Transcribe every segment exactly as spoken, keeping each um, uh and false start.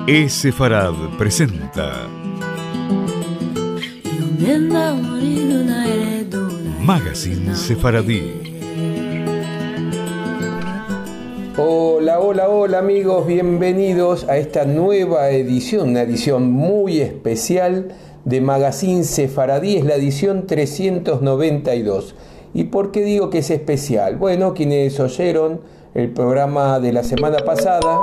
E-Sefarad presenta Magazine Sefaradí. Hola, hola, hola amigos, bienvenidos a esta nueva edición, una edición muy especial de Magazine Sefaradí, es la edición trescientos noventa y dos. ¿Y por qué digo que es especial? Bueno, quienes oyeron el programa de la semana pasada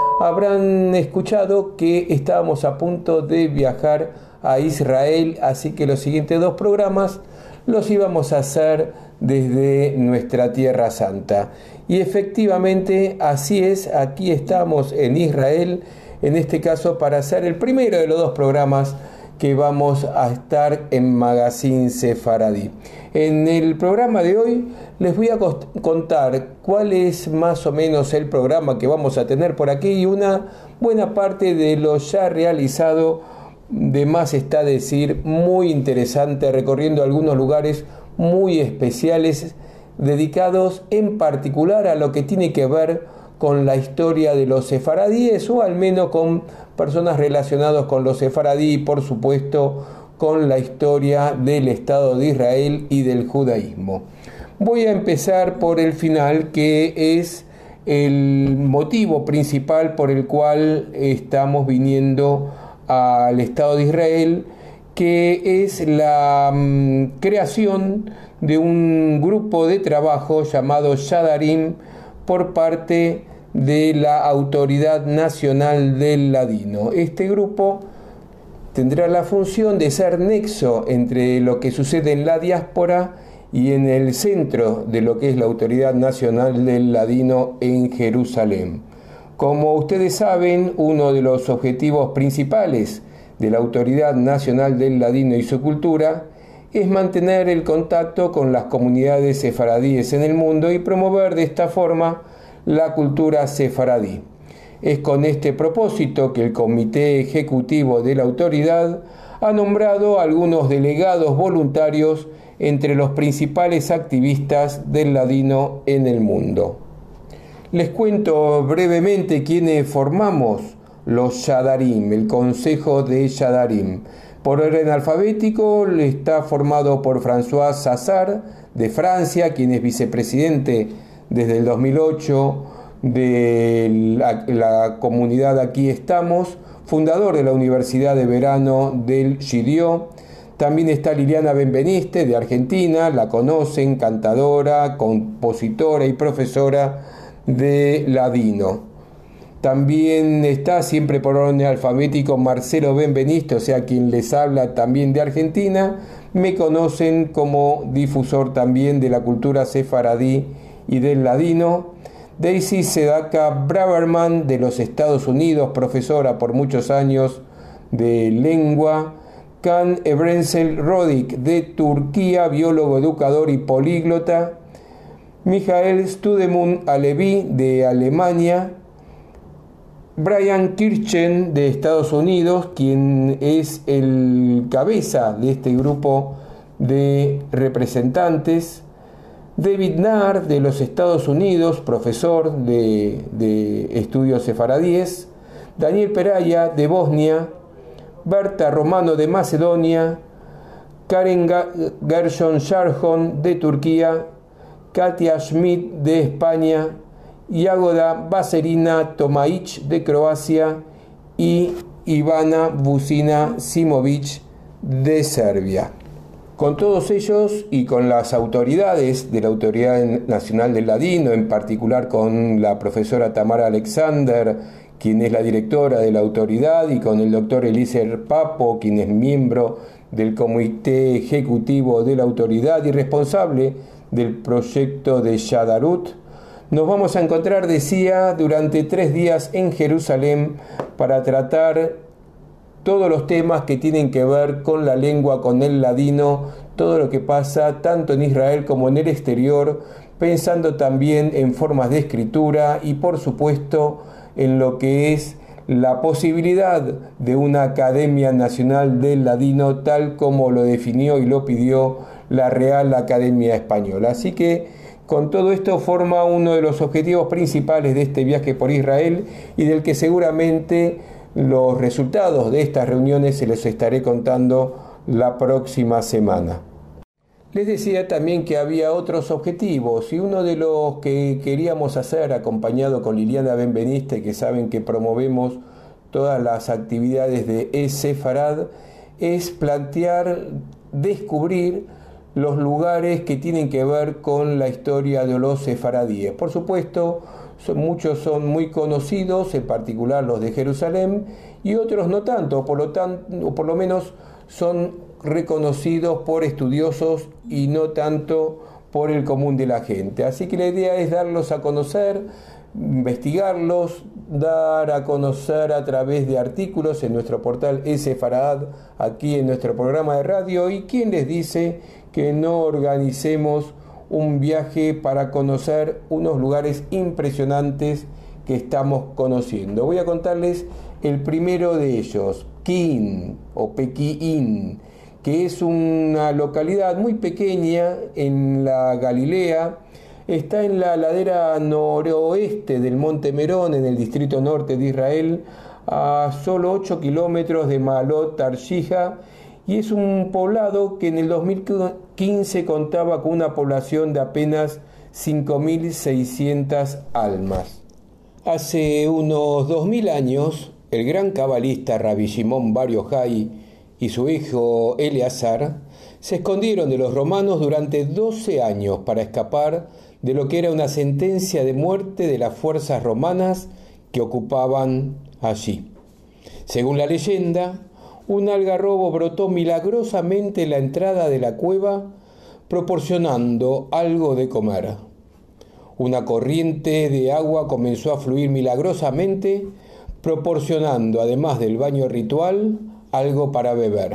habrán escuchado que estábamos a punto de viajar a Israel, así que los siguientes dos programas los íbamos a hacer desde nuestra Tierra Santa. Y efectivamente así es, aquí estamos en Israel, en este caso para hacer el primero de los dos programas que vamos a estar en Magazine Sefaradí. En el programa de hoy les voy a contar cuál es más o menos el programa que vamos a tener por aquí y una buena parte de lo ya realizado, de más está decir, muy interesante, recorriendo algunos lugares muy especiales dedicados en particular a lo que tiene que ver con la historia de los sefaradíes, o al menos con personas relacionadas con los sefaradí, y por supuesto con la historia del Estado de Israel y del judaísmo. Voy a empezar por el final, que es el motivo principal por el cual estamos viniendo al Estado de Israel, que es la um, creación de un grupo de trabajo llamado Shadarim por parte de la Autoridad Nacional del Ladino. Este grupo tendrá la función de ser nexo entre lo que sucede en la diáspora y en el centro de lo que es la Autoridad Nacional del Ladino en Jerusalén. Como ustedes saben, uno de los objetivos principales de la Autoridad Nacional del Ladino y su cultura es mantener el contacto con las comunidades sefaradíes en el mundo y promover de esta forma la cultura sefaradí. Es con este propósito que el Comité Ejecutivo de la Autoridad ha nombrado a algunos delegados voluntarios entre los principales activistas del ladino en el mundo. Les cuento brevemente quiénes formamos los Shadarim, el Consejo de Shadarim. Por orden alfabético está formado por François Sassard de Francia, quien es vicepresidente desde el dos mil ocho de la, la comunidad Aquí Estamos, fundador de la Universidad de Verano del Shidió. También está Liliana Benveniste de Argentina, la conocen, cantadora, compositora y profesora de ladino. También está, siempre por orden alfabético, Marcelo Benveniste, o sea, quien les habla también de Argentina. Me conocen como difusor también de la cultura sefaradí y del ladino. Daisy Sedaka Braverman de los Estados Unidos, profesora por muchos años de lengua. Can Evrensel Rodik de Turquía, biólogo, educador y políglota. Mijael Studemun Alevi de Alemania. Brian Kirchen de Estados Unidos, quien es el cabeza de este grupo de representantes. David Nahr de los Estados Unidos, profesor de, de estudios sefaradíes. Daniel Peraya de Bosnia. Berta Romano de Macedonia. Karen Gershon Sharhon de Turquía. Katia Schmidt de España. Jagoda Baserina Tomaic de Croacia y Ivana Busina Simovic de Serbia. Con todos ellos y con las autoridades de la Autoridad Nacional del Ladino, en particular con la profesora Tamara Alexander, quien es la directora de la autoridad, y con el doctor Eliezer Papo, quien es miembro del Comité Ejecutivo de la Autoridad y responsable del proyecto de Shadarut, nos vamos a encontrar, decía, durante tres días en Jerusalén para tratar todos los temas que tienen que ver con la lengua, con el ladino, todo lo que pasa tanto en Israel como en el exterior, pensando también en formas de escritura y por supuesto en lo que es la posibilidad de una Academia Nacional del Ladino, tal como lo definió y lo pidió la Real Academia Española. Así que con todo esto forma uno de los objetivos principales de este viaje por Israel y del que seguramente Los resultados de estas reuniones se los estaré contando la próxima semana. Les decía también que había otros objetivos, y uno de los que queríamos hacer, acompañado con Liliana Benveniste, que saben que promovemos todas las actividades de E-Sefarad, es plantear, descubrir los lugares que tienen que ver con la historia de los sefaradíes. Por supuesto, son, muchos son muy conocidos, en particular los de Jerusalén, y otros no tanto, por lo tanto, o por lo menos son reconocidos por estudiosos y no tanto por el común de la gente. Así que la idea es darlos a conocer, investigarlos, dar a conocer a través de artículos en nuestro portal E-Sefarad, aquí en nuestro programa de radio. ¿Y quién les dice que no organicemos un viaje para conocer unos lugares impresionantes que estamos conociendo? Voy a contarles el primero de ellos, Kin o Pequín, que es una localidad muy pequeña en la Galilea. Está en la ladera noroeste del Monte Merón, en el distrito norte de Israel, a solo ocho kilómetros de Maalot Tarshiha, y es un poblado que en el dos mil quince contaba con una población de apenas cinco mil seiscientas almas. Hace unos dos mil años, el gran cabalista Rabbi Shimon Bar Yochai y su hijo Eleazar se escondieron de los romanos durante doce años para escapar de lo que era una sentencia de muerte de las fuerzas romanas que ocupaban allí. Según la leyenda, un algarrobo brotó milagrosamente en la entrada de la cueva, proporcionando algo de comer. Una corriente de agua comenzó a fluir milagrosamente, proporcionando, además del baño ritual, algo para beber.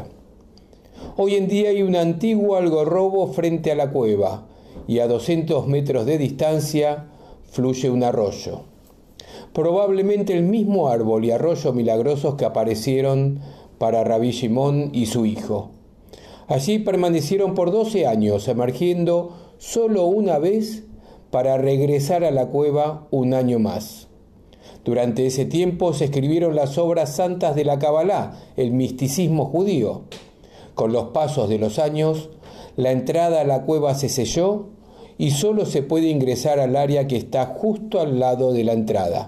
Hoy en día hay un antiguo algarrobo frente a la cueva, y a doscientos metros de distancia fluye un arroyo. Probablemente el mismo árbol y arroyo milagrosos que aparecieron para Rabbi Shimon y su hijo. Allí permanecieron por doce años, emergiendo solo una vez para regresar a la cueva un año más. Durante ese tiempo se escribieron las obras santas de la Kabbalah, el misticismo judío. Con los pasos de los años, la entrada a la cueva se selló y solo se puede ingresar al área que está justo al lado de la entrada.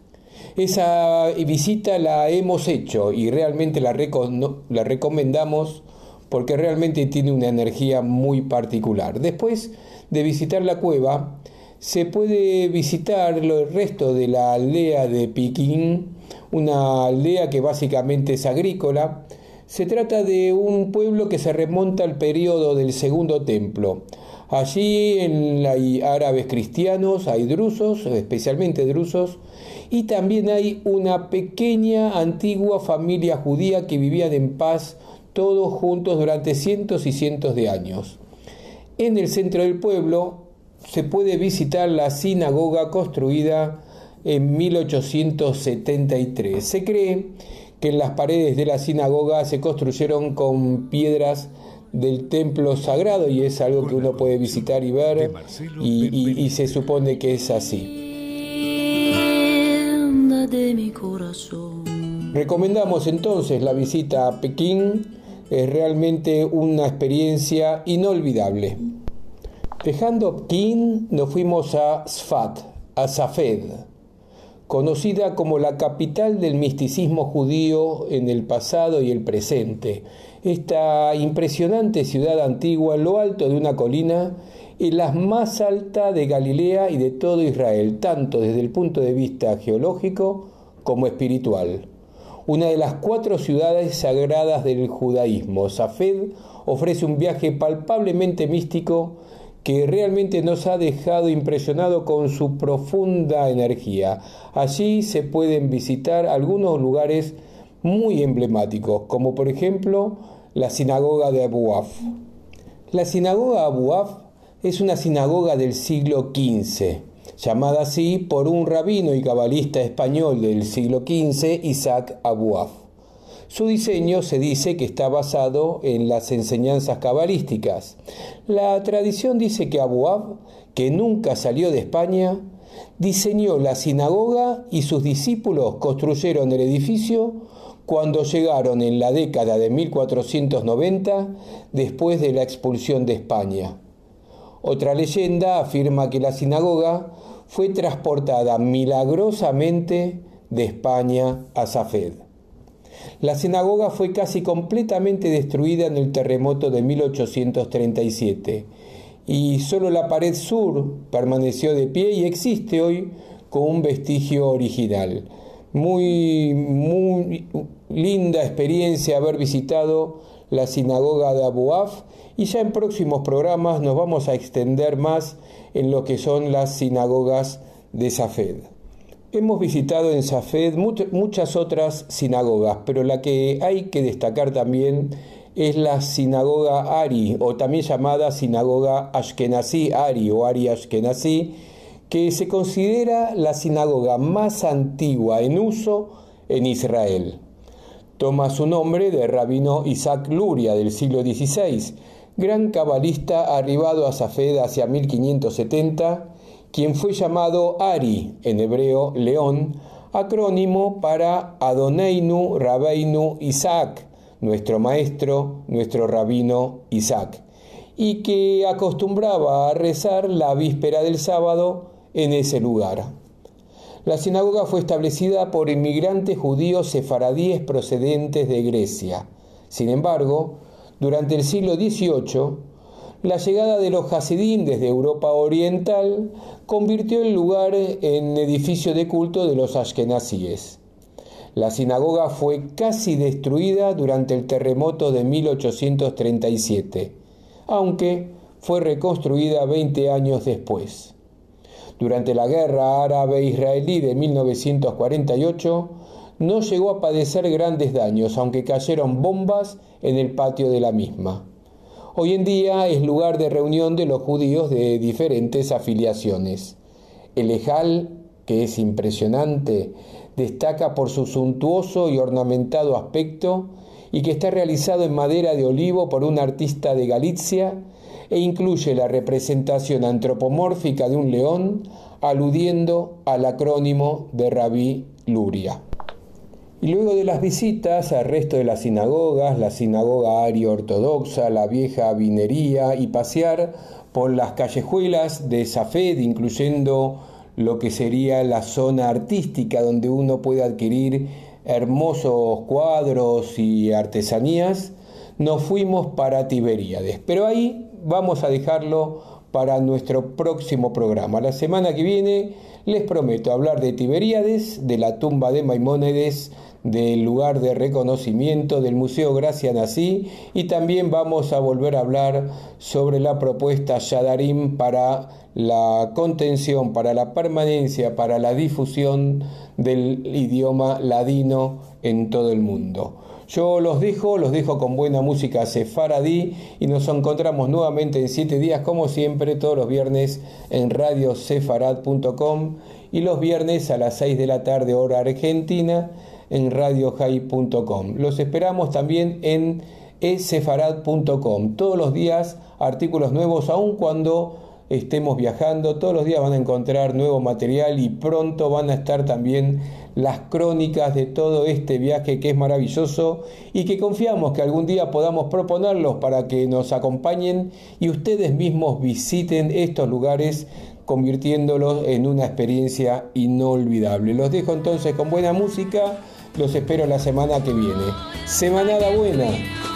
Esa visita la hemos hecho y realmente la, reco- la recomendamos porque realmente tiene una energía muy particular. Después de visitar la cueva, se puede visitar el resto de la aldea de Pequín, una aldea que básicamente es agrícola. Se trata de un pueblo que se remonta al periodo del Segundo Templo. Allí en la, hay árabes cristianos, hay drusos, especialmente drusos, y también hay una pequeña antigua familia judía que vivían en paz todos juntos durante cientos y cientos de años. En el centro del pueblo se puede visitar la sinagoga construida en mil ochocientos setenta y tres. Se cree que en las paredes de la sinagoga se construyeron con piedras del templo sagrado y es algo que uno puede visitar y ver y, y, y se supone que es así. Recomendamos entonces la visita a Pekín, es realmente una experiencia inolvidable. Dejando Pekín, nos fuimos a Sfat, a Safed, conocida como la capital del misticismo judío en el pasado y el presente. Esta impresionante ciudad antigua en lo alto de una colina es la más alta de Galilea y de todo Israel, tanto desde el punto de vista geológico como espiritual. Una de las cuatro ciudades sagradas del judaísmo, Safed ofrece un viaje palpablemente místico que realmente nos ha dejado impresionado con su profunda energía. Allí se pueden visitar algunos lugares muy emblemáticos, como por ejemplo la sinagoga de Abu Af. La sinagoga Abu Af es una sinagoga del siglo quince, llamada así por un rabino y cabalista español del siglo quince, Isaac Abu Af. Su diseño se dice que está basado en las enseñanzas cabalísticas. La tradición dice que Abu Af, que nunca salió de España, diseñó la sinagoga y sus discípulos construyeron el edificio cuando llegaron en la década de mil cuatrocientos noventa después de la expulsión de España. Otra leyenda afirma que la sinagoga fue transportada milagrosamente de España a Safed. La sinagoga fue casi completamente destruida en el terremoto de mil ochocientos treinta y siete y solo la pared sur permaneció de pie y existe hoy con un vestigio original. Muy, muy linda experiencia haber visitado la sinagoga de Abu Af, y ya en próximos programas nos vamos a extender más en lo que son las sinagogas de Safed. Hemos visitado en Safed muchas otras sinagogas, pero la que hay que destacar también es la sinagoga Ari, o también llamada sinagoga Ashkenazí Ari o Ari Ashkenazí, que se considera la sinagoga más antigua en uso en Israel. Toma su nombre del rabino Isaac Luria del siglo dieciséis, gran cabalista arribado a Safed hacia mil quinientos setenta, quien fue llamado Ari, en hebreo León, acrónimo para Adoneinu Rabbeinu Isaac, nuestro maestro, nuestro rabino Isaac, y que acostumbraba a rezar la víspera del sábado en ese lugar. La sinagoga fue establecida por inmigrantes judíos sefaradíes procedentes de Grecia. Sin embargo, durante el siglo dieciocho, la llegada de los Hasidím desde Europa Oriental convirtió el lugar en edificio de culto de los ashkenazíes. La sinagoga fue casi destruida durante el terremoto de mil ochocientos treinta y siete, aunque fue reconstruida veinte años después. Durante la guerra árabe-israelí de mil novecientos cuarenta y ocho, no llegó a padecer grandes daños, aunque cayeron bombas en el patio de la misma. Hoy en día es lugar de reunión de los judíos de diferentes afiliaciones. El Ejal, que es impresionante, destaca por su suntuoso y ornamentado aspecto y que está realizado en madera de olivo por un artista de Galicia e incluye la representación antropomórfica de un león, aludiendo al acrónimo de Rabí Luria. Y luego de las visitas al resto de las sinagogas, la sinagoga ario ortodoxa, la vieja vinería y pasear por las callejuelas de Safed, incluyendo lo que sería la zona artística donde uno puede adquirir hermosos cuadros y artesanías, nos fuimos para Tiberíades. Pero ahí vamos a dejarlo para nuestro próximo programa. La semana que viene les prometo hablar de Tiberíades, de la tumba de Maimónides, del lugar de reconocimiento del Museo Gracia Nací, y también vamos a volver a hablar sobre la propuesta Yadarim para la contención, para la permanencia, para la difusión del idioma ladino en todo el mundo. Yo los dejo, los dejo con buena música sefaradí y nos encontramos nuevamente en siete días, como siempre, todos los viernes en radio sefarad punto com y los viernes a las seis de la tarde, hora argentina, en radio jai punto com. Los esperamos también en e sefarad punto com. Todos los días artículos nuevos, aun cuando estemos viajando, todos los días van a encontrar nuevo material y pronto van a estar también las crónicas de todo este viaje que es maravilloso y que confiamos que algún día podamos proponerlos para que nos acompañen y ustedes mismos visiten estos lugares, convirtiéndolos en una experiencia inolvidable. Los dejo entonces con buena música, los espero la semana que viene. Semanada buena.